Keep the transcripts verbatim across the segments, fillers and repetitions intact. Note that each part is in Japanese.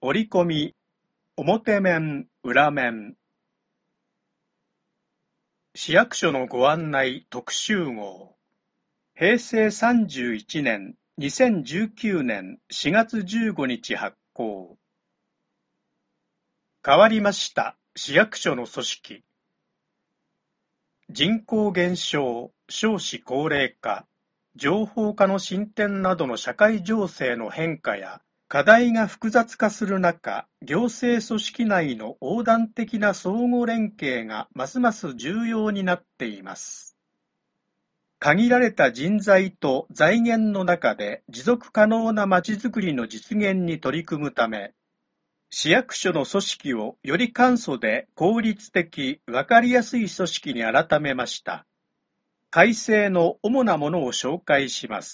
折り込み、表面、裏面。市役所のご案内特集号。平成さんじゅういちねん、にせんじゅうきゅうねんしがつじゅうごにち発行。変わりました、市役所の組織。人口減少、少子高齢化、情報化の進展などの社会情勢の変化や、課題が複雑化する中、行政組織内の横断的な相互連携がますます重要になっています。限られた人材と財源の中で持続可能なまちづくりの実現に取り組むため、市役所の組織をより簡素で効率的、わかりやすい組織に改めました。改正の主なものを紹介します。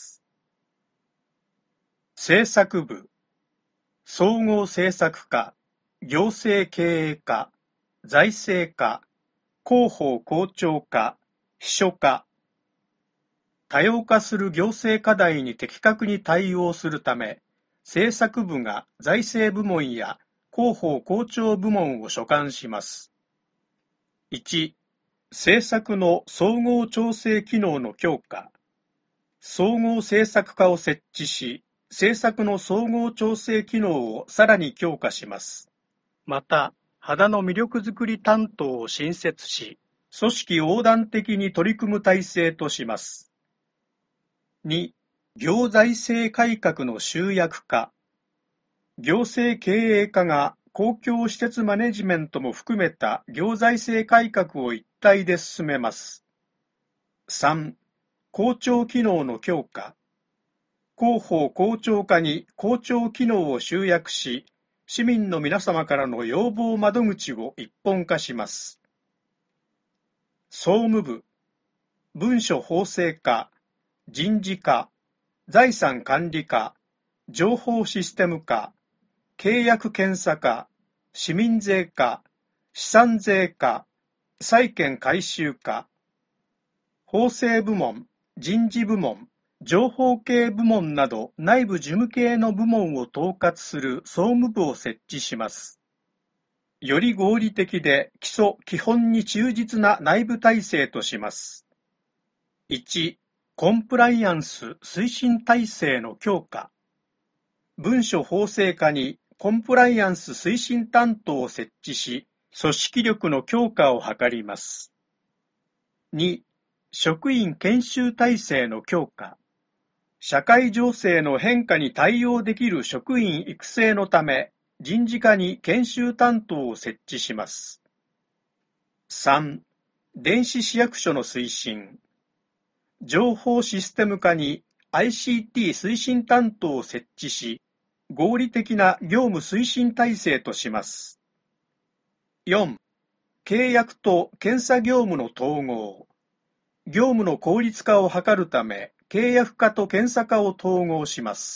政策部、総合政策課、行政経営課、財政課、広報広聴課、秘書課。多様化する行政課題に的確に対応するため、政策部が財政部門や広報広聴部門を所管します。いち. 政策の総合調整機能の強化。総合政策課を設置し、政策の総合調整機能をさらに強化します。また、肌の魅力づくり担当を新設し、組織横断的に取り組む体制とします。に. 行財政改革の集約化。行政経営課が公共施設マネジメントも含めた行財政改革を一体で進めます。さん. 公聴機能の強化。広報広聴課に公聴機能を集約し、市民の皆様からの要望窓口を一本化します。総務部、文書法制課、人事課、財産管理課、情報システム課、契約検査課、市民税課、資産税課、債権回収課、法制部門、人事部門、情報系部門など内部事務系の部門を統括する総務部を設置します。より合理的で基礎・基本に忠実な内部体制とします。いち. コンプライアンス推進体制の強化。文書法制課にコンプライアンス推進担当を設置し、組織力の強化を図ります。に. 職員研修体制の強化。社会情勢の変化に対応できる職員育成のため、人事課に研修担当を設置します。さん. 電子市役所の推進。情報システム課に アイシーティー 推進担当を設置し、合理的な業務推進体制とします。よん. 契約と検査業務の統合。業務の効率化を図るため、契約課と検査課を統合します。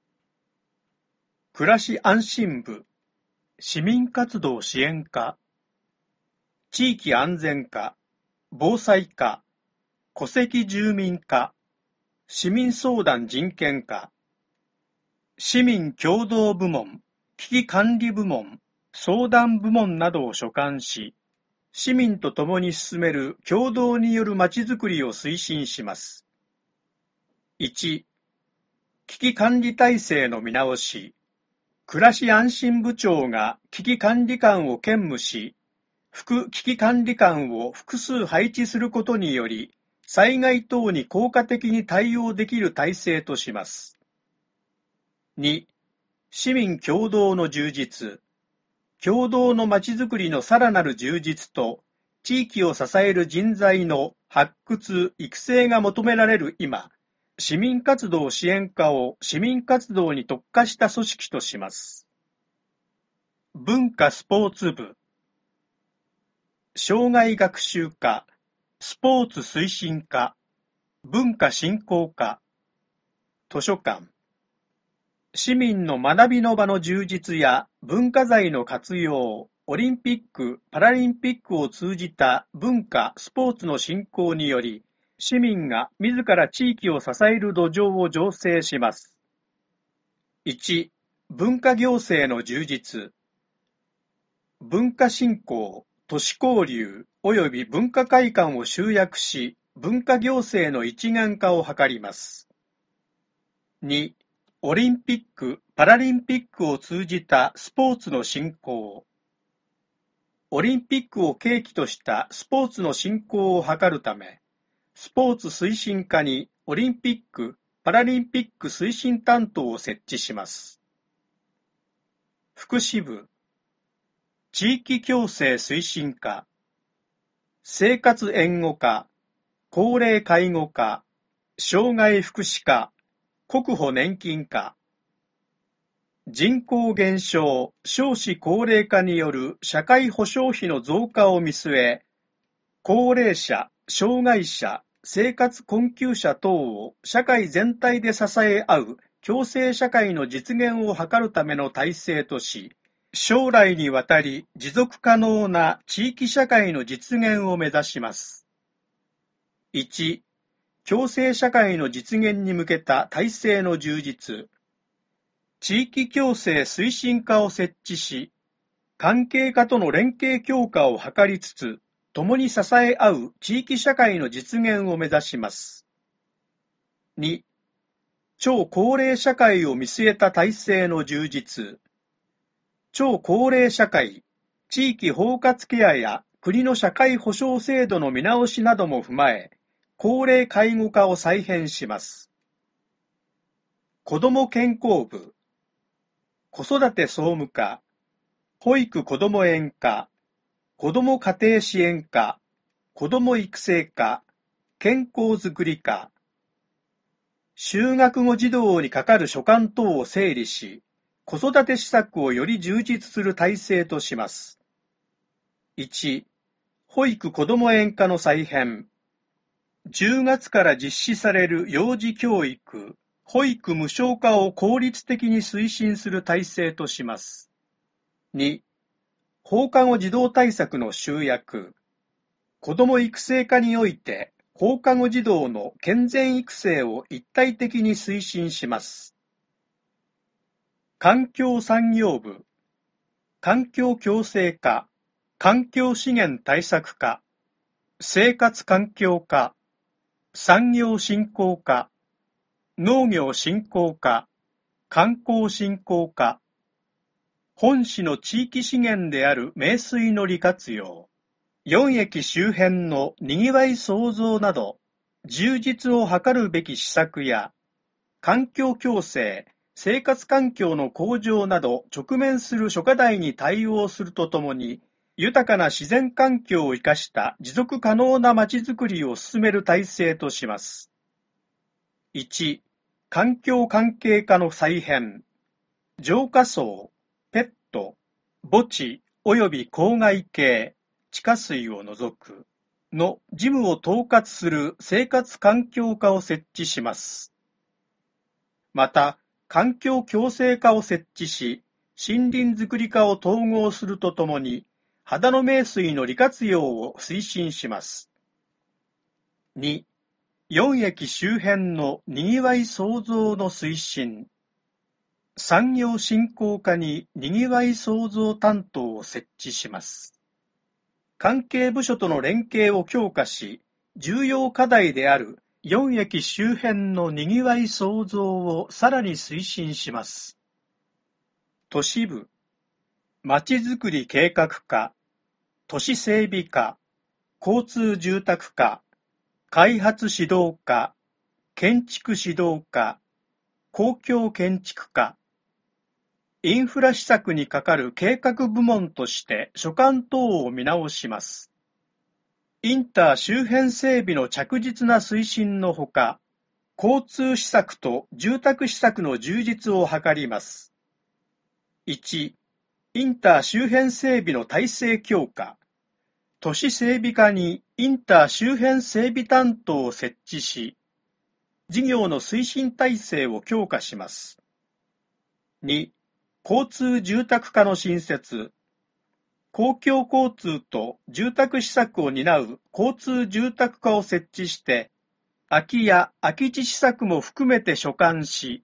暮らし安心部、市民活動支援課、地域安全課、防災課、戸籍住民課、市民相談人権課、市民協同部門、危機管理部門、相談部門などを所管し、市民と共に進める共同によるまちづくりを推進します。いち. 危機管理体制の見直し。暮らし安心部長が危機管理官を兼務し、副危機管理官を複数配置することにより、災害等に効果的に対応できる体制とします。に. 市民共同の充実。共同のまちづくりのさらなる充実と、地域を支える人材の発掘・育成が求められる今、市民活動支援課を市民活動に特化した組織とします。文化スポーツ部、障害学習課、スポーツ推進課、文化振興課、図書館。市民の学びの場の充実や文化財の活用、オリンピック・パラリンピックを通じた文化・スポーツの振興により、市民が自ら地域を支える土壌を醸成します。いち. 文化行政の充実、文化振興、都市交流及び文化会館を集約し、文化行政の一元化を図ります。に、オリンピック・パラリンピックを通じたスポーツの振興。オリンピックを契機としたスポーツの振興を図るため、スポーツ推進課にオリンピック・パラリンピック推進担当を設置します。福祉部、地域共生推進課、生活援護課、高齢介護課、障害福祉課、国保年金課、人口減少、少子高齢化による社会保障費の増加を見据え、高齢者、障害者、生活困窮者等を社会全体で支え合う共生社会の実現を図るための体制とし、将来にわたり持続可能な地域社会の実現を目指します。いち、共生社会の実現に向けた体制の充実。地域共生推進課を設置し、関係課との連携強化を図りつつ、共に支え合う地域社会の実現を目指します。に、超高齢社会を見据えた体制の充実。超高齢社会、地域包括ケアや国の社会保障制度の見直しなども踏まえ、高齢介護課を再編します。子ども健康部、子育て総務課、保育子ども園課、子ども家庭支援課、子ども育成課、健康づくり課、就学後児童にかかる所管等を整理し、子育て施策をより充実する体制とします。いち、保育子ども園課の再編。じゅうがつから実施される幼児教育、保育無償化を効率的に推進する体制とします。に、放課後児童対策の集約。子ども育成課において、放課後児童の健全育成を一体的に推進します。環境産業部、環境共生課、環境資源対策課、生活環境課、産業振興課、農業振興課、観光振興課、本市の地域資源である名水の利活用、四駅周辺のにぎわい創造など、充実を図るべき施策や、環境共生、生活環境の向上など直面する諸課題に対応するとともに、豊かな自然環境を生かした持続可能なまちづくりを進める体制とします。いち、環境関係課の再編。浄化槽、ペット、墓地及び郊外系、地下水を除くの事務を統括する生活環境課を設置します。また、環境共生課を設置し、森林づくり課を統合するとともに、秦野名水の利活用を推進します。に、四駅周辺のにぎわい創造の推進。産業振興課ににぎわい創造担当を設置します。関係部署との連携を強化し、重要課題である四駅周辺のにぎわい創造をさらに推進します。都市部、まちづくり計画課、都市整備課、交通住宅課、開発指導課、建築指導課、公共建築課、インフラ施策に係る計画部門として所管等を見直します。インター周辺整備の着実な推進のほか、交通施策と住宅施策の充実を図ります。いち、インター周辺整備の体制強化。都市整備課にインター周辺整備担当を設置し、事業の推進体制を強化します。に、交通住宅課の新設。公共交通と住宅施策を担う交通住宅課を設置して、空き家・空き地施策も含めて所管し、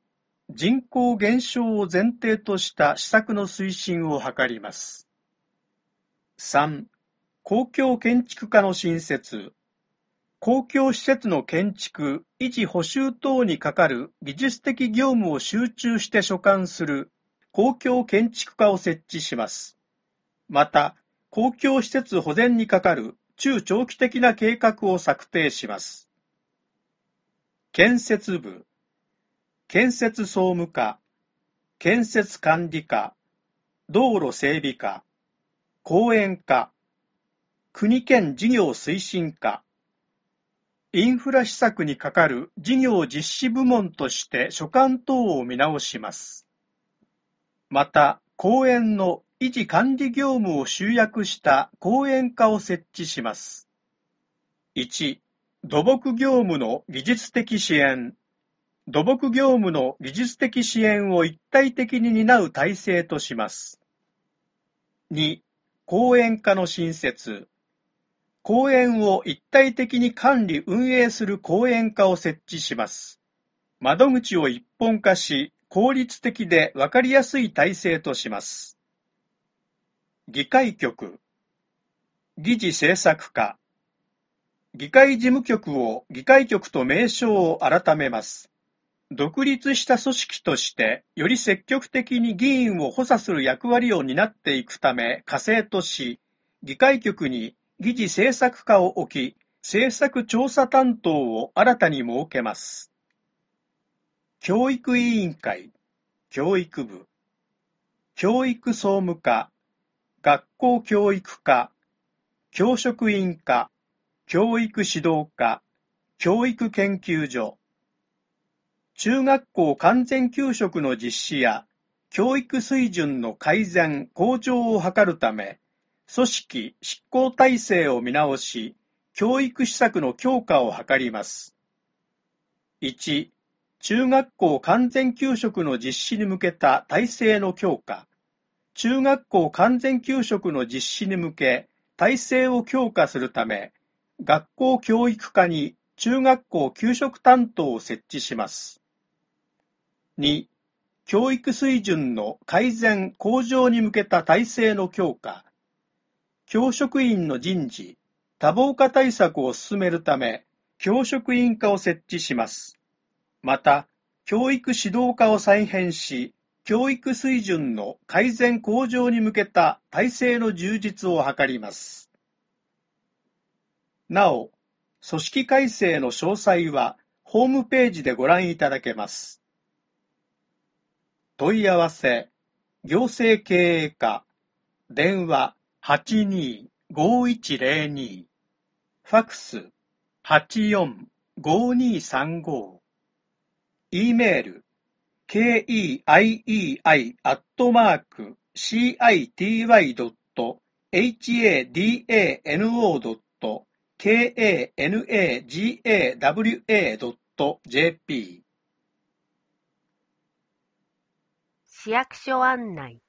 人口減少を前提とした施策の推進を図ります。さん、公共建築課の新設。公共施設の建築、維持補修等にかかる技術的業務を集中して所管する公共建築課を設置します。また、公共施設保全にかかる中長期的な計画を策定します。建設部、建設総務課、建設管理課、道路整備課、公園課、国県事業推進課、インフラ施策にかかる事業実施部門として所管等を見直します。また、公園の維持管理業務を集約した公園課を設置します。いち、土木業務の技術的支援。土木業務の技術的支援を一体的に担う体制とします。に、公園課の新設。公園を一体的に管理運営する公園課を設置します。窓口を一本化し、効率的で分かりやすい体制とします。議会局、議事制作課、議会事務局を議会局と名称を改めます。独立した組織として、より積極的に議員を補佐する役割を担っていくため、課制とし、議会局に議事制作課を置き、政策調査担当を新たに設けます。教育委員会、教育部、教育総務課、学校教育課、教職員課、教育指導課、教育研究所、中学校完全給食の実施や教育水準の改善・向上を図るため、組織・執行体制を見直し、教育施策の強化を図ります。いち、中学校完全給食の実施に向けた体制の強化。中学校完全給食の実施に向け、体制を強化するため、学校教育課に中学校給食担当を設置します。に、教育水準の改善・向上に向けた体制の強化。教職員の人事、多忙化対策を進めるため、教職員課を設置します。また、教育指導課を再編し、教育水準の改善向上に向けた体制の充実を図ります。なお、組織改正の詳細はホームページでご覧いただけます。問い合わせ、行政経営課、電話 はちにーごーいちゼロに、ファクス はちよんごーにーさんご、E メール ケーイーアイイーアイ アットマーク シーアイティーワイ ドット エイチエーディーエーエヌオー ドット ケーエーエヌエージーエーダブリューエー ドット ジェーピー市役所案内。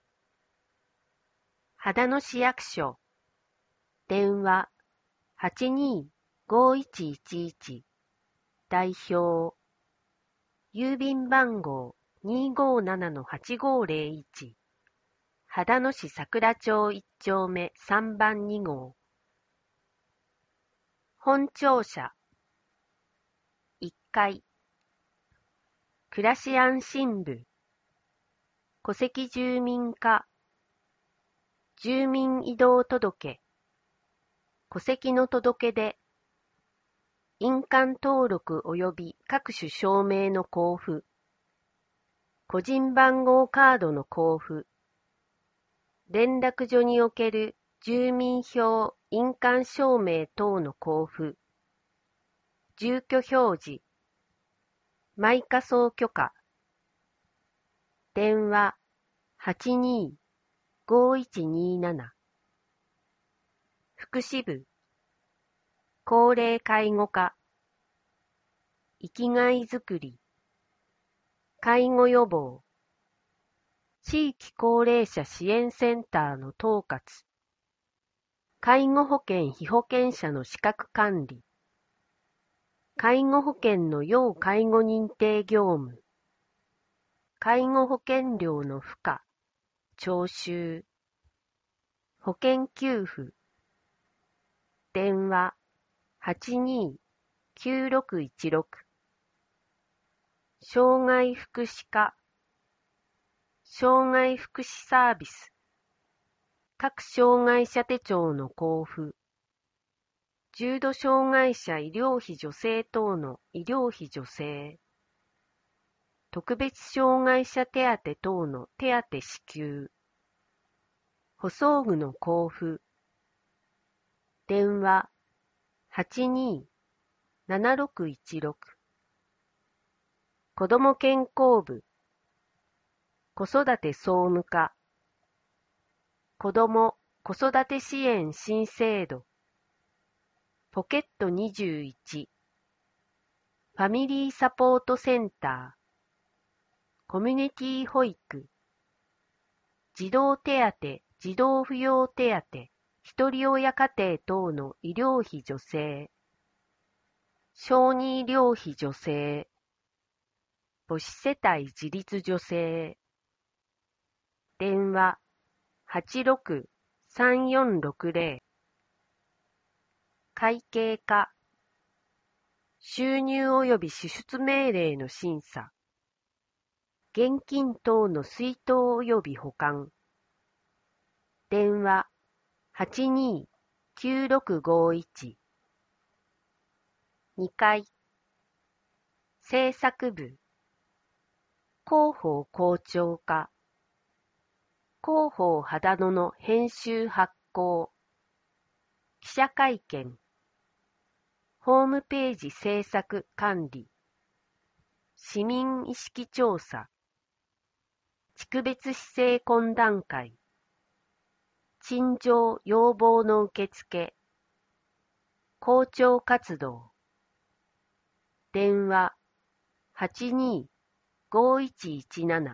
秦野市役所。電話 はちにーごーいちいちいち。代表。郵便番号 にーごーななのはちごーゼロいち。秦野市桜町いっ丁目さんばんに号。本庁舎。いっかい。暮らし安心部。戸籍住民課。住民移動届。戸籍の届け出。印鑑登録及び各種証明の交付。個人番号カードの交付。連絡所における住民票印鑑証明等の交付。住居表示。埋火葬許可。電話 はちにーごーいちにーなな。福祉部。高齢介護課。生きがいづくり。介護予防。地域高齢者支援センターの統括。介護保険被保険者の資格管理。介護保険の要介護認定業務。 介護保険料の付加、徴収、保険給付、電話はちにーきゅうろくいちろく、障害福祉課、障害福祉サービス、各障害者手帳の交付、重度障害者医療費助成等の医療費助成、特別障害者手当等の手当支給、補装具の交付、電話はちにーななろくいちろく、子ども健康部、子育て総務課、子ども・子育て支援新制度、ポケットにじゅういち、ファミリーサポートセンター、コミュニティ保育、児童手当、児童扶養手当、ひとり親家庭等の医療費助成、小児医療費助成、母子世帯自立助成、電話はちろくさんよんろくぜろ、会計課、収入及び支出命令の審査、現金等の出納及び保管、電話はちにーきゅうろくごいち、にかい、制作部、広報校長課、広報秦野の編集発行、記者会見、ホームページ制作管理、市民意識調査、地区別市政懇談会、陳情要望の受付、校長活動、電話はちにーごいちいちなな、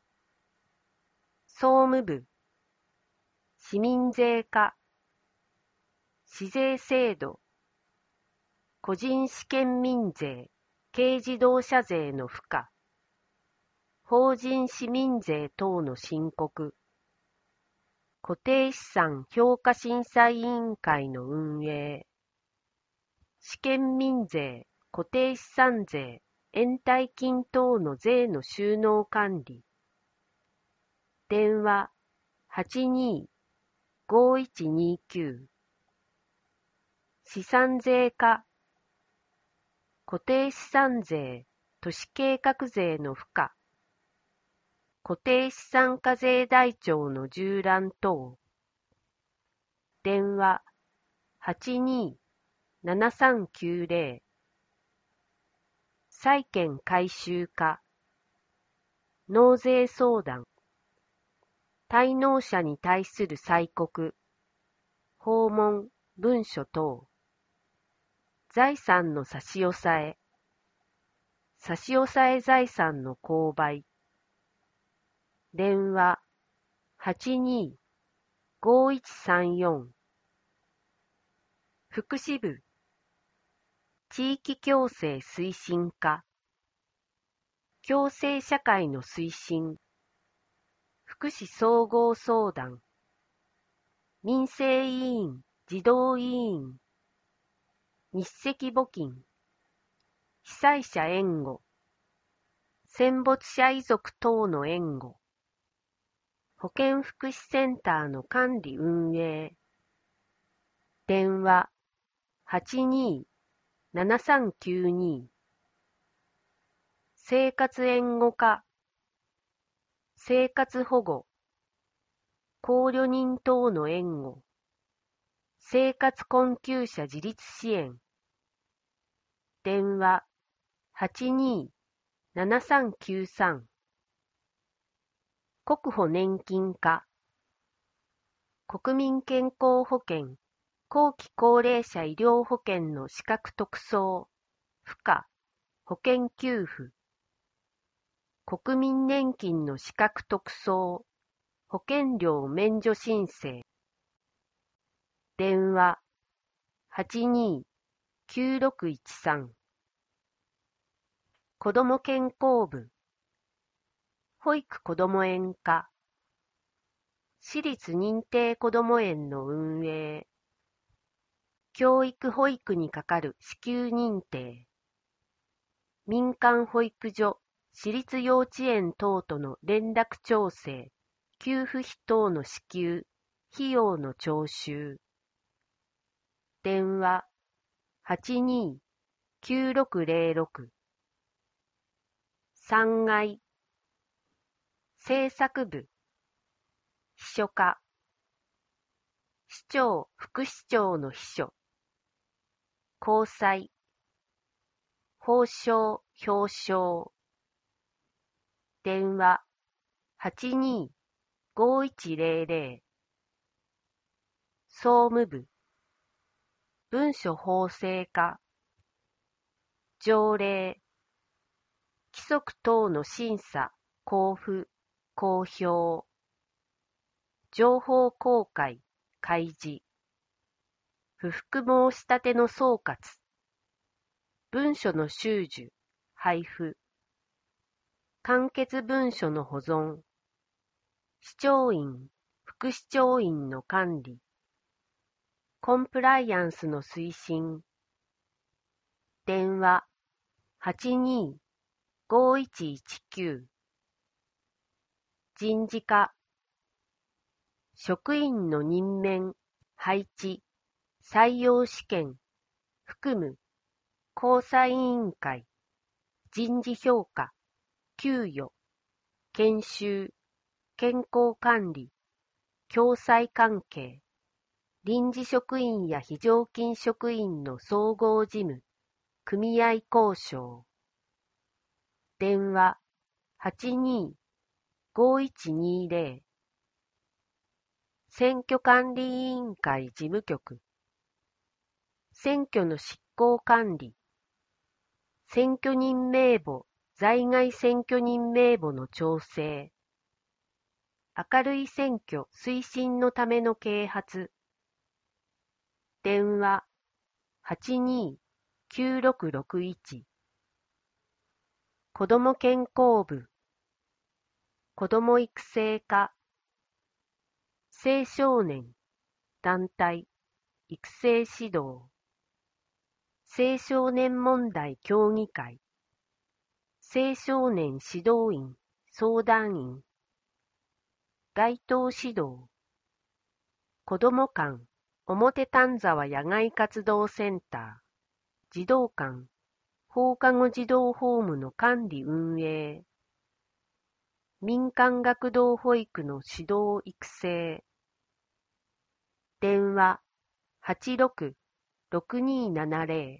総務部、市民税課、市税制度、個人試験民税、軽自動車税の付加、法人市民税等の申告、固定資産評価審査委員会の運営、試験民税、固定資産税、延滞金等の税の収納管理、電話はちにーごいちにきゅう、資産税課、固定資産税、都市計画税の付加、固定資産課税台帳の従覧等、電話はちにーななさんきゅうぜろ、債権回収課、納税相談、滞納者に対する催告、訪問、文書等、財産の差し押さえ、差し押さえ財産の購買、電話はちにーごいちさんよん、福祉部、地域共生推進課、共生社会の推進、福祉総合相談、民生委員、児童委員、日赤募金、被災者援護、戦没者遺族等の援護、保健福祉センターの管理運営、電話はちにーななさんきゅうに、生活援護課、生活保護、高齢人等の援護、生活困窮者自立支援、電話はちにーななさんきゅうさん、国保年金課、国民健康保険、後期高齢者医療保険の資格特措、付加、保険給付、国民年金の資格特措、保険料免除申請、電話はちにーきゅうろくいちさん、子ども健康部、 保育こども園課、私立認定こども園の運営、教育保育にかかる支給認定、民間保育所、私立幼稚園等との連絡調整、給付費等の支給、費用の徴収。電話はちにーきゅうろくゼロろく。さん階政策部秘書課、市長副市長の秘書、交際、報奨表彰。電話はちにーごいちゼロゼロ。総務部文書法制課、条例、規則等の審査、交付、公表、情報公開、開示、不服申し立ての総括、文書の収受、配布、完結文書の保存、市長院、副市長院の管理、コンプライアンスの推進。電話はちにーごいちいちきゅう。人事課、職員の任免、配置、採用試験、含む、交際委員会、人事評価、給与、研修、健康管理、共済関係、臨時職員や非常勤職員の総合事務、組合交渉。電話はちにーごいちにゼロ。選挙管理委員会事務局、選挙の執行管理、選挙人名簿、在外選挙人名簿の調整、明るい選挙推進のための啓発。電話はちにーきゅうろくろくいち。子ども健康部、子ども育成課、青少年、団体、育成指導、青少年問題協議会、青少年指導員、相談員、街頭指導、子ども館、表丹沢野外活動センター、児童館、放課後児童ホームの管理運営、民間学童保育の指導育成。電話はちろくろくにーななゼロ。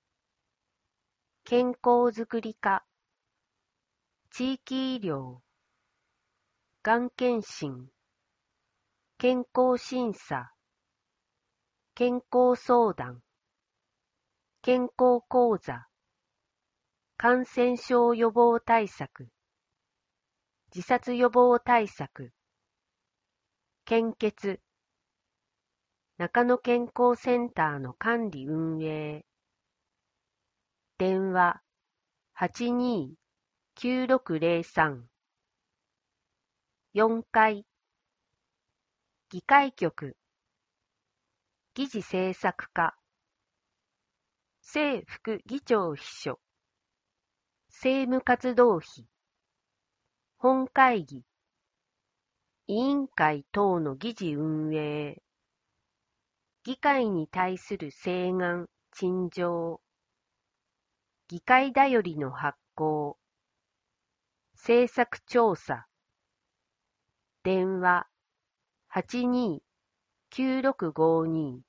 健康づくり課、地域医療、がん検診、健康審査、健康相談、健康講座、感染症予防対策、自殺予防対策、献血、中野健康センターの管理運営。電話はちにーきゅうろくゼロさん。よん階議会局、議事政策課、正副議長秘書、政務活動費、本会議、委員会等の議事運営、議会に対する請願、陳情、議会だよりの発行、政策調査。電話はちにーきゅうろくごに。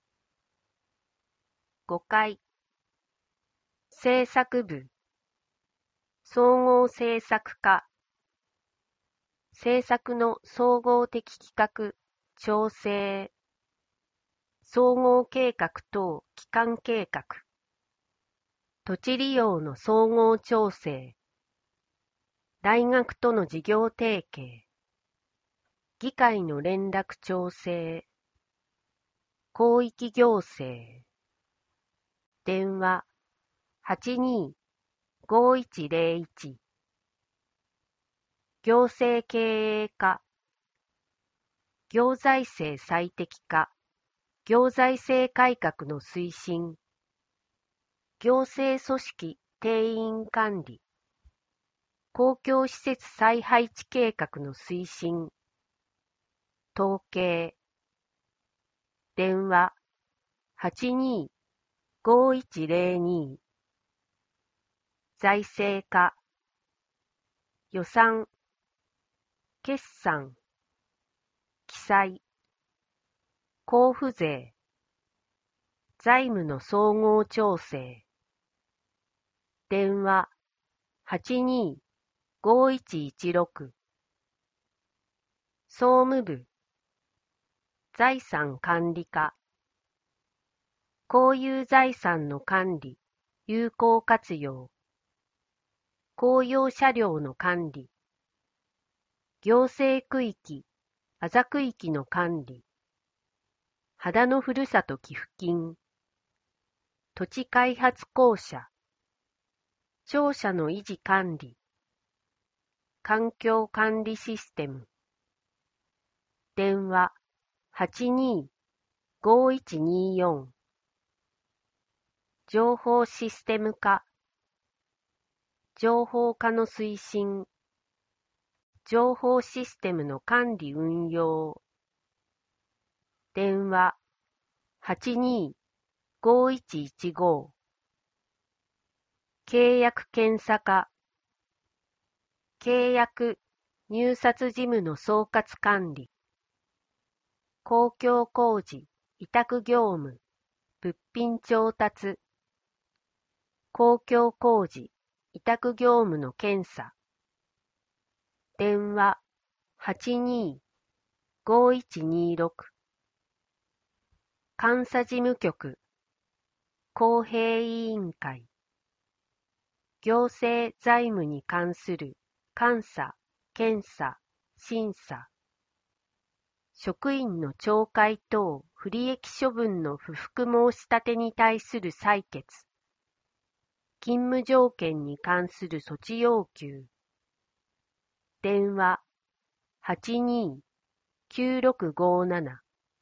ご階政策部、総合政策課、政策の総合的企画、調整、総合計画等基幹計画、土地利用の総合調整、大学との事業提携、議会の連絡調整、広域行政。電話はちにーごいちゼロいち。 行政経営化、行財政最適化、行財政改革の推進、行政組織定員管理、公共施設再配置計画の推進、統計、電話 はちにーごいちぜろに、財政課、予算、決算、記載、交付税、財務の総合調整、電話 はちにーごいちいちろく、総務部、財産管理課、公有財産の管理、有効活用、公用車両の管理、行政区域、あざ区域の管理、秦野ふるさと寄付金、土地開発公社、庁舎の維持管理、環境管理システム、電話 はちにーごいちによん、情報システム化、情報化の推進、情報システムの管理運用、電話 はちにーごいちいちご、契約検査課、契約入札事務の総括管理、公共工事、委託業務、物品調達、公共工事、委託業務の検査、電話 はちにーごいちにろく、監査事務局、公平委員会、行政財務に関する監査、検査、審査、職員の懲戒等不利益処分の不服申し立てに対する裁決、勤務条件に関する措置要求、電話 はちにーきゅうろくごなな、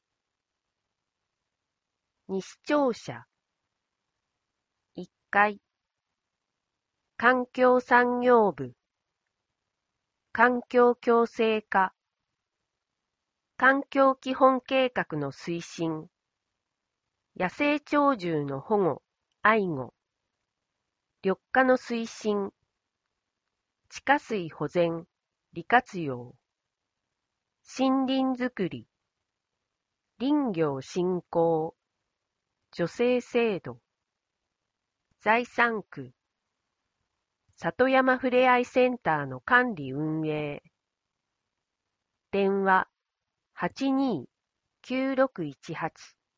西庁舎、いっかい、環境産業部、環境共生課、環境基本計画の推進、野生鳥獣の保護、愛護、緑化の推進、地下水保全、利活用、森林づくり、林業振興、助成制度、財産区、里山ふれあいセンターの管理運営、電話 はちにーきゅうろくいちはち、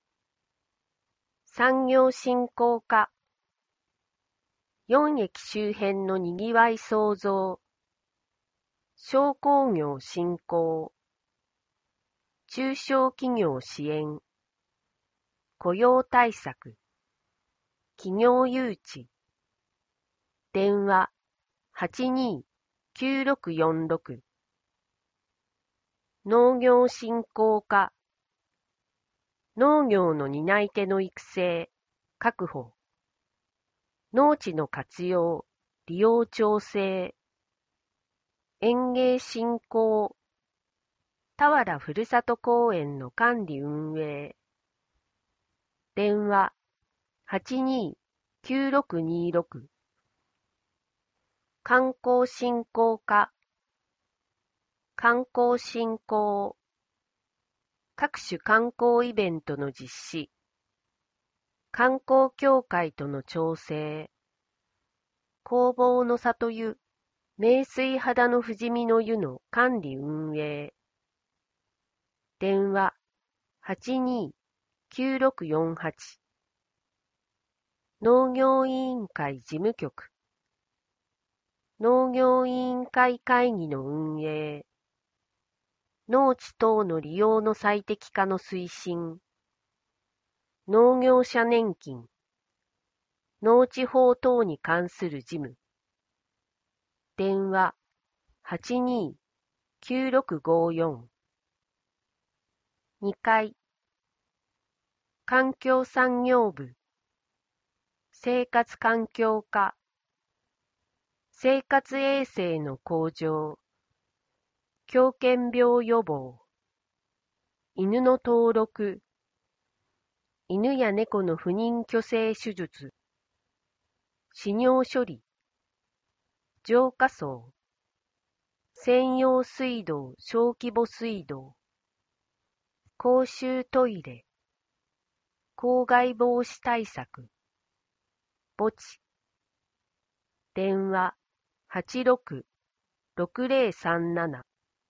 産業振興課、よん駅周辺のにぎわい創造、商工業振興、中小企業支援、雇用対策、企業誘致、電話 はちにーきゅうろくよんろく、農業振興課、農業の担い手の育成、確保、農地の活用、利用調整、園芸振興、田原ふるさと公園の管理運営、電話 はちにーきゅうろくにろく、観光振興課、観光振興、各種観光イベントの実施、観光協会との調整、弘法の里湯、名水秦野富士見の湯の管理運営、電話 はちにーきゅうろくよんはち、農業委員会事務局、農業委員会会議の運営、農地等の利用の最適化の推進、農業者年金、農地法等に関する事務、電話はちにーきゅうろくごよん。にかい、環境産業部、生活環境課、生活衛生の向上、狂犬病予防、犬の登録、犬や猫の不妊去勢手術、飼尿処理、浄化槽、専用水道小規模水道、公衆トイレ、公害防止対策、墓地、電話 はちろくろくぜろさんなな。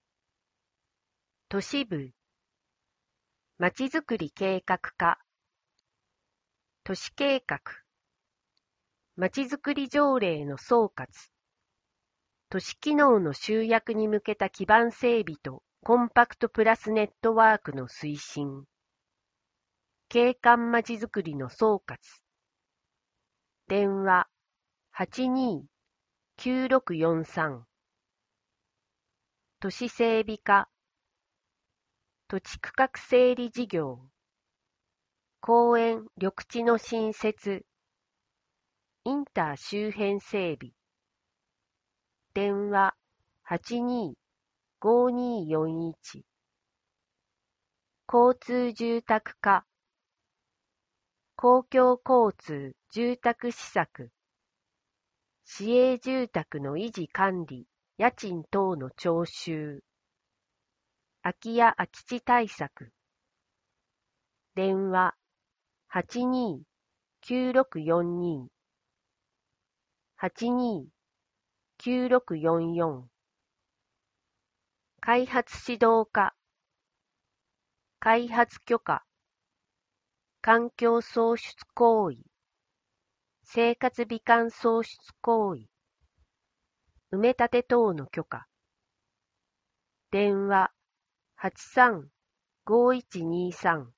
都市部、まちづくり計画課、都市計画、まちづくり条例の総括、都市機能の集約に向けた基盤整備とコンパクトプラスネットワークの推進、景観まちづくりの総括、電話 はちにーきゅうろくよんさん。都市整備課、土地区画整理事業、公園緑地の新設、インター周辺整備、電話 はちにーごにーよんいち。交通住宅課、公共交通住宅施策、市営住宅の維持管理、家賃等の徴収、空き家空き地対策、電話 はちにーきゅうろくよんにー。はちにーきゅうろくよんよん。開発指導課、開発許可、環境創出行為、生活美観創出行為、埋め立て等の許可、電話 はちさんごいちにさん。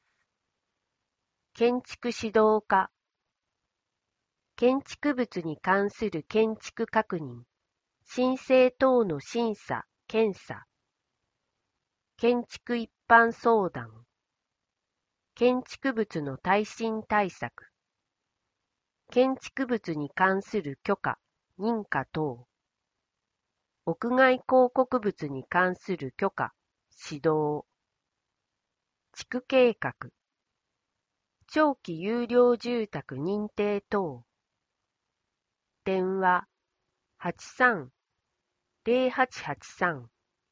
建築指導課、建築物に関する建築確認、申請等の審査・検査、建築一般相談、建築物の耐震対策、建築物に関する許可・認可等、屋外広告物に関する許可・指導、地区計画、長期有料住宅認定等、電話 はちさんぜろはちはちさん。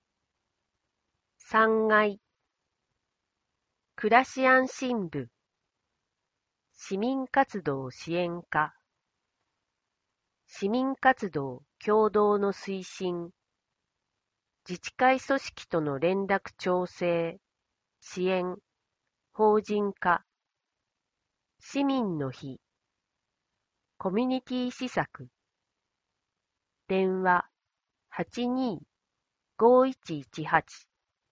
さんがい、暮らし安心部、市民活動支援課、市民活動協同の推進、自治会組織との連絡調整、支援、法人化、市民の日、コミュニティ施策、電話 はちにーごいちいちはち。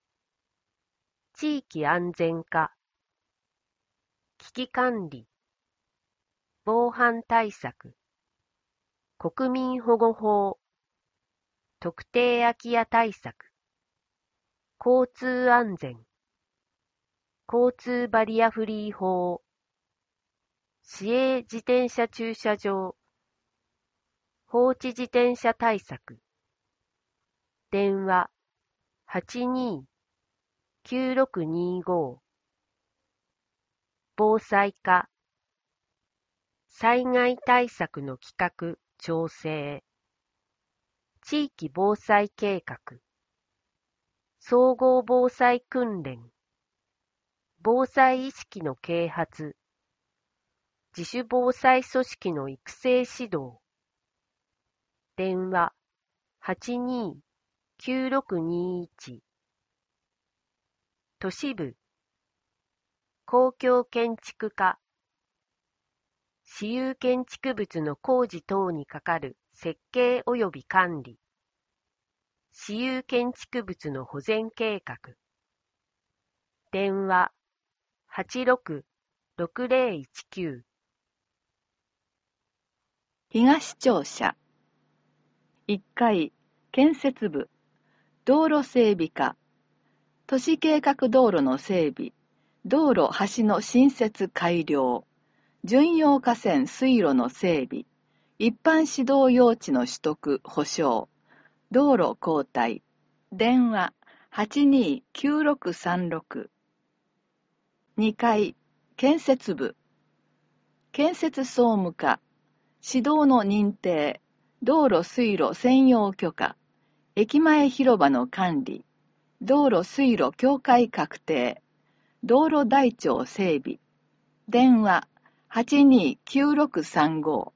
地域安全課、危機管理、防犯対策、国民保護法、特定空き家対策、交通安全、交通バリアフリー法、市営自転車駐車場、放置自転車対策、電話 はちにーきゅうろくにご。防災課、災害対策の企画・調整、地域防災計画、総合防災訓練、防災意識の啓発、自主防災組織の育成指導、電話 はちにーきゅうろくにいち。都市部、公共建築課、私有建築物の工事等にかかる設計及び管理、私有建築物の保全計画、電話 はちろくろくぜろいちきゅう。 東庁舎いっかい建設部、道路整備課、都市計画道路の整備、道路橋の新設改良、準用河川水路の整備、一般指導用地の取得保証、道路交代、電話 はちにーきゅうろくさんろく。にかい、建設部、建設総務課、指導の認定、道路水路専用許可、駅前広場の管理、道路水路境界確定、道路台帳整備、電話 はちにーきゅうろくさんご。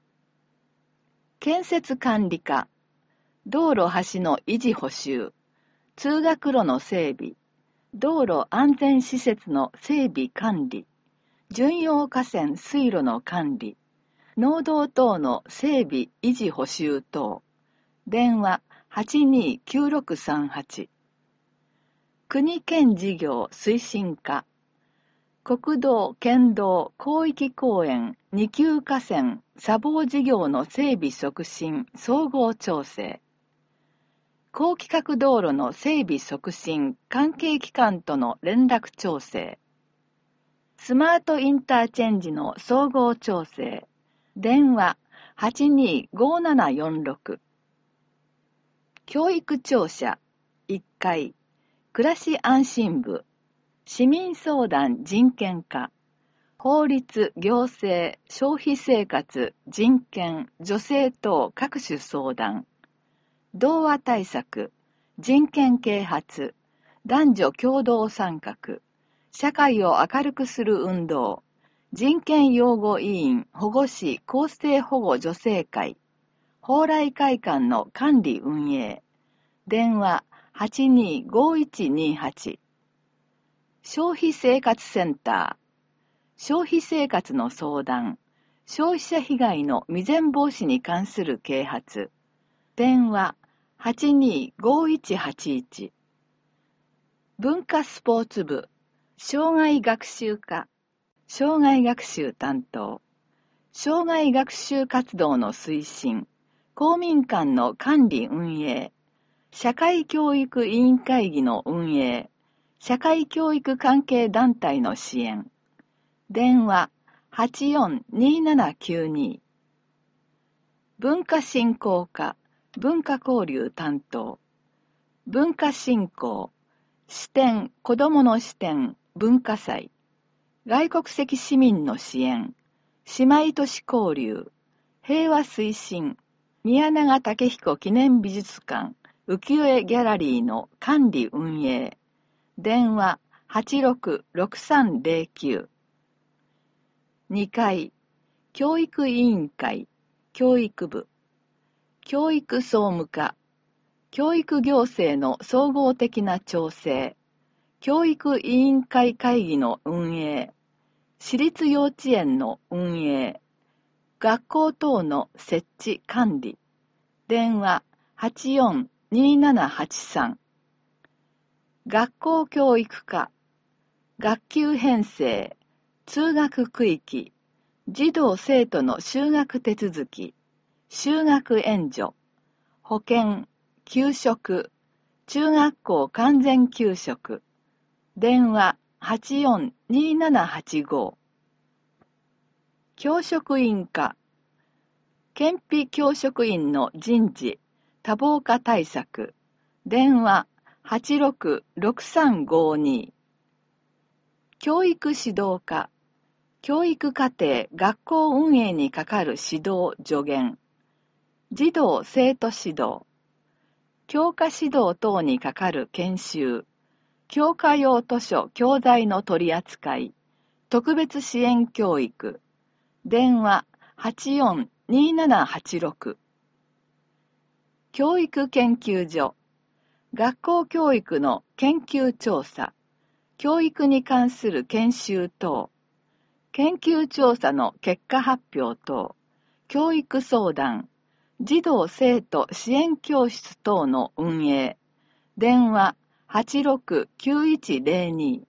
建設管理課、道路橋の維持補修、通学路の整備、道路安全施設の整備管理、準用河川水路の管理、農道等の整備維持補修等、電話 はちにーきゅうろくさんはち。国県事業推進課、国道、県道、広域公園、二級河川、砂防事業の整備促進、総合調整。高規格道路の整備促進、関係機関との連絡調整。スマートインターチェンジの総合調整。電話 はちにーごななよんろく。教育庁舎いっかい、暮らし安心部、市民相談人権課、法律、行政、消費生活、人権、女性等各種相談、童話対策、人権啓発、男女共同参画、社会を明るくする運動、人権擁護委員、保護司更生保護女性会、蓬莱会館の管理運営、電話 はちにーごいちにはち。消費生活センター、消費生活の相談、消費者被害の未然防止に関する啓発、電話 はちにーごいちはちいち。文化スポーツ部、障害学習課、障害学習担当、障害学習活動の推進、公民館の管理運営、社会教育委員会議の運営、社会教育関係団体の支援、電話 はちよんにななきゅうに。文化振興課、文化交流担当、文化振興、視点、子どもの視点、文化祭、外国籍市民の支援、姉妹都市交流、平和推進、宮永武彦記念美術館、浮世絵ギャラリーの管理運営、電話 はちろくろくさんぜろきゅう。にかい、教育委員会、教育部、教育総務課、教育行政の総合的な調整、教育委員会会議の運営、私立幼稚園の運営、学校等の設置管理、電話 はちよんにななはちさん。学校教育課、学級編成、通学区域、児童生徒の就学手続き、就学援助、保健、給食、中学校完全給食、電話 はちよんにななはちご。教職員課、県費教職員の人事、多忙化対策、電話 はちろくろくさんごに。教育指導課、教育課程学校運営に係る指導助言、児童生徒指導、教科指導等に係る研修、教科用図書教材の取り扱い、特別支援教育、電話 はちよんにななはちろく。教育研究所、学校教育の研究調査、教育に関する研修等、研究調査の結果発表等、教育相談、児童生徒支援教室等の運営、電話 はちろくきゅういちぜろに。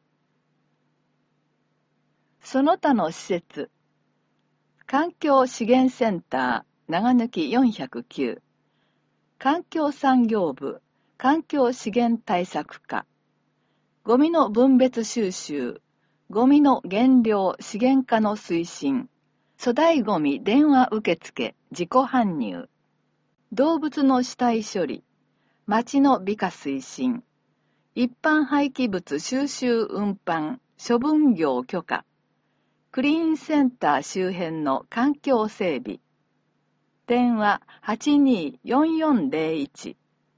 その他の施設、環境資源センター長抜きよんひゃくきゅう、 環境産業部環境資源対策課、ゴミの分別収集、ゴミの減量資源化の推進、粗大ゴミ電話受付自己搬入、動物の死体処理、町の美化推進、一般廃棄物収集運搬処分業許可、クリーンセンター周辺の環境整備、電話 はちにーよんよんゼロいち、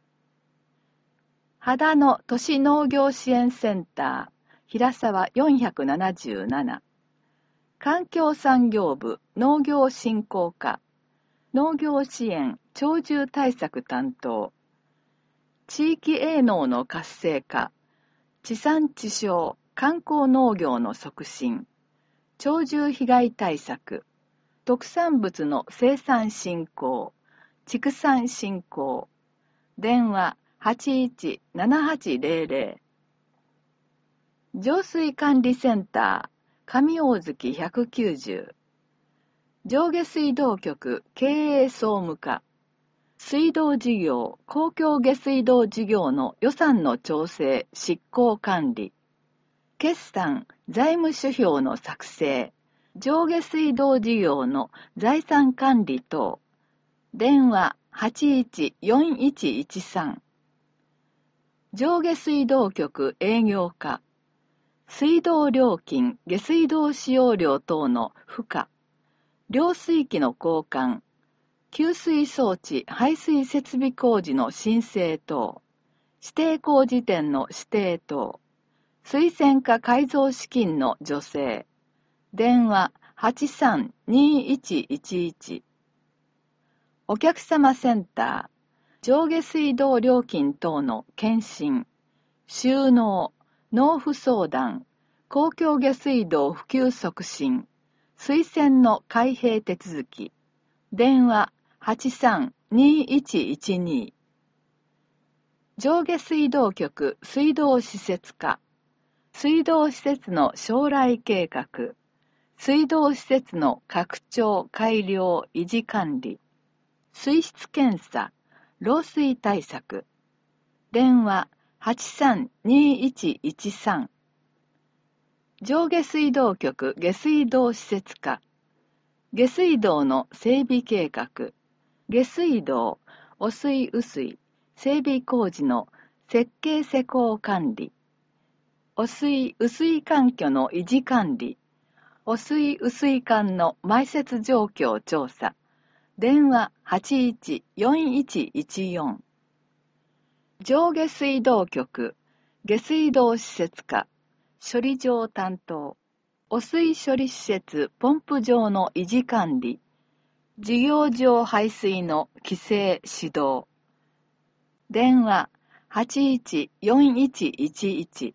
秦野都市農業支援センター平沢よんひゃくななじゅうなな、環境産業部農業振興課農業支援鳥獣対策担当、地域営農の活性化、地産地消観光農業の促進、鳥獣被害対策、特産物の生産振興、畜産振興、電話 はちいちななはちゼロゼロ、浄水管理センター上大月ひゃくきゅうじゅう、上下水道局経営総務課、水道事業公共下水道事業の予算の調整執行管理、決算財務諸表の作成、上下水道事業の財産管理等、電話 はちいちよんいちいちさん、上下水道局営業課、水道料金下水道使用料等の付加、浄水器の交換、給水装置排水設備工事の申請等、指定工事店の指定等、水洗化改造資金の助成、電話 はちさんにいちいちいち、お客様センター、上下水道料金等の検診、収納、納付相談、公共下水道普及促進、水洗の開閉手続き、電話 はちさんにいちいちに、上下水道局水道施設課、水道施設の将来計画、水道施設の拡張改良維持管理、水質検査漏水対策、電話 はちさんにいちいちさん、上下水道局下水道施設課、下水道の整備計画、下水道汚水雨水整備工事の設計施工管理、汚水雨水環境の維持管理、汚水雨水管の埋設状況調査、電話 はちいちよんいちいちよん、上下水道局下水道施設課処理場担当、汚水処理施設ポンプ場の維持管理、事業場排水の規制指導、電話 はちいちよんいちいちいち、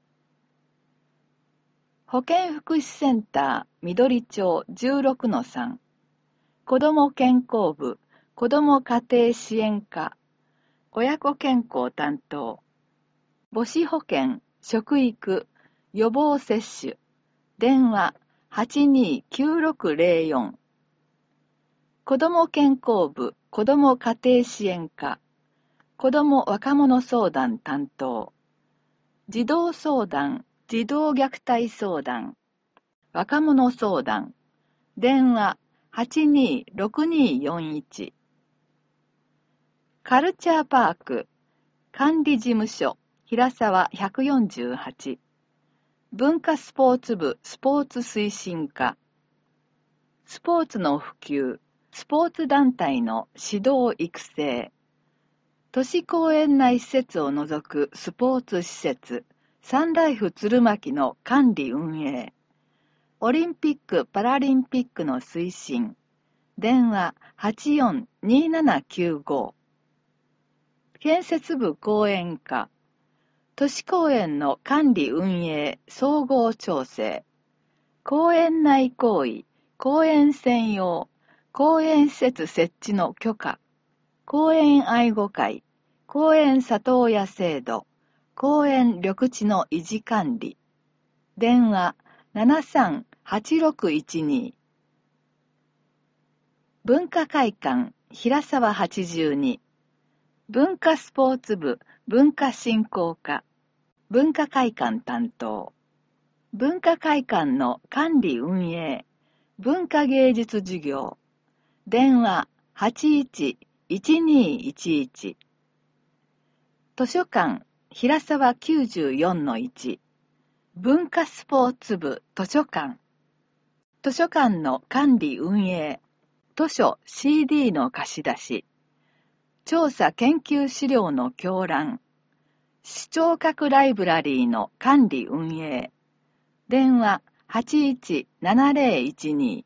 保健福祉センター緑町 じゅうろくのさん、子ども健康部子ども家庭支援課親子健康担当、母子保健食育予防接種、電話 はちにーきゅうろくゼロよん、子ども健康部子ども家庭支援課子ども若者相談担当、児童相談児童虐待相談若者相談、電話 はちにーろくにーよんいち、カルチャーパーク管理事務所平沢ひゃくよんじゅうはち、文化スポーツ部スポーツ推進課、スポーツの普及スポーツ団体の指導育成、都市公園内施設を除くスポーツ施設サンライフ鶴巻の管理運営、オリンピック・パラリンピックの推進、電話 はちよんにななきゅうご、建設部公園課、都市公園の管理運営総合調整、公園内行為、公園専用、公園施設設置の許可、公園愛護会、公園里親制度、公園緑地の維持管理、電話 ななさんはちろくいちに、文化会館平沢はちじゅうに、 文化スポーツ部文化振興課、文化会館担当、文化会館の管理運営、文化芸術事業、電話 はちいちいちにいちいち、図書館平沢 きゅうじゅうよんのいち、文化スポーツ部図書館、図書館の管理運営、図書 シーディー の貸し出し、調査研究資料の狂乱、視聴覚ライブラリーの管理運営、電話 はちいちななぜろいちに、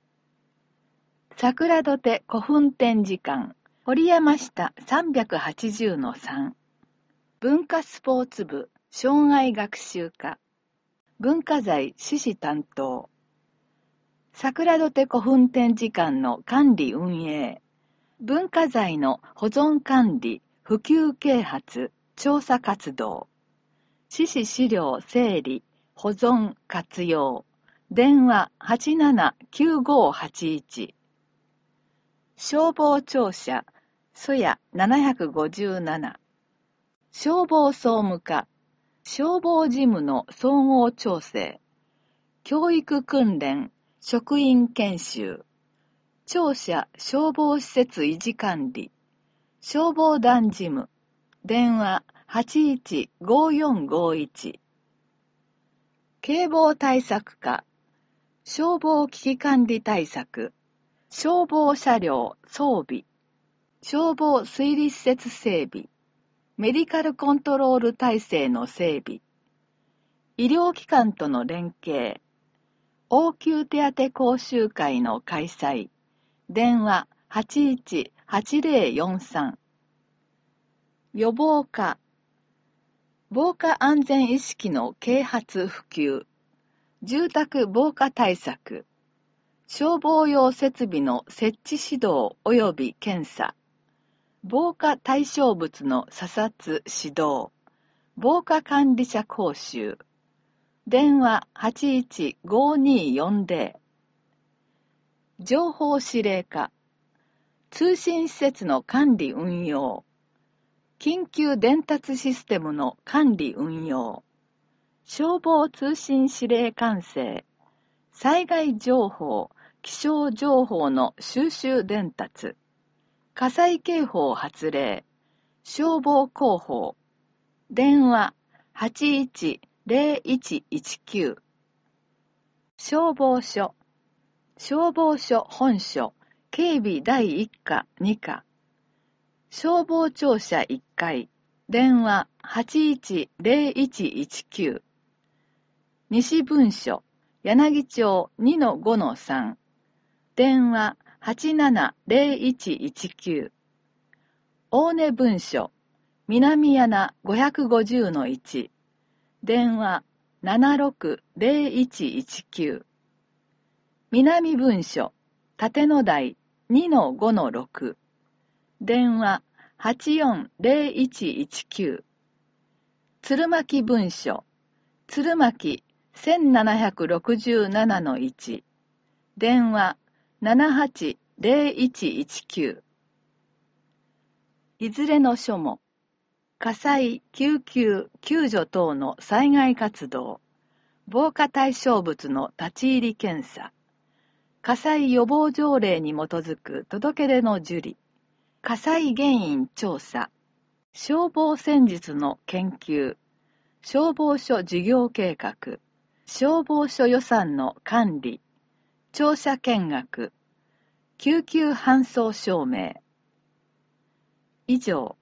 桜土手古墳展示館、堀山下 さんびゃくはちじゅうのさん、文化スポーツ部障害学習課、文化財志士担当、桜土手古墳展示館の管理運営、文化財の保存管理、普及啓発、調査活動、志士資料整理、保存活用、電話 はちななきゅうごはちいち、消防庁舎そやななごなな、消防総務課、消防事務の総合調整、教育訓練、職員研修、庁舎消防施設維持管理、消防団事務、電話 はちいちごよんごいち、警防対策課、消防危機管理対策、消防車両装備、消防推理施設整備、メディカルコントロール体制の整備、医療機関との連携、応急手当講習会の開催、電話 はちいちはちぜろよんさん、予防課、防火安全意識の啓発普及、住宅防火対策、消防用設備の設置指導及び検査、防火対象物の査察指導、防火管理者講習、電話 はちいちごによんぜろ、情報指令課、通信施設の管理運用、緊急伝達システムの管理運用、消防通信指令管制、災害情報、気象情報の収集伝達、火災警報発令、消防広報、電話 はちいちぜろいちいちきゅう、消防署、消防署本署、警備だいいっ課に課、消防庁舎いっかい、電話 はちいちぜろいちいちきゅう、西分署、柳町 にのごのさん、電話 はちななぜろいちいちきゅう、大根分署、南柳 ごごぜろのいち、電話 ななろくぜろいちいちきゅう、南分署、立野台 にのごのろく、電話 はちよんぜろいちいちきゅう、鶴巻分署、鶴巻 せんななひゃくろくじゅうななのいち、電話 ななはちぜろいちいちきゅう、いずれの署も、火災、救急、救助等の災害活動、防火対象物の立ち入り検査、火災予防条例に基づく届け出の受理、火災原因調査、消防戦術の研究、消防署事業計画、消防署予算の管理、庁舎見学、救急搬送証明。以上。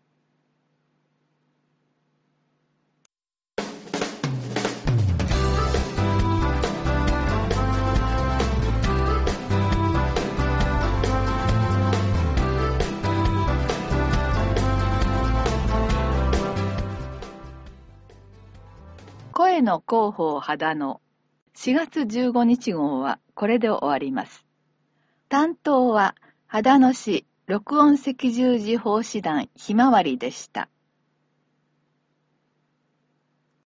声の広報秦野しがつじゅうごにち号はこれで終わります。担当は秦野市録音赤十字奉仕団ひまわりでした。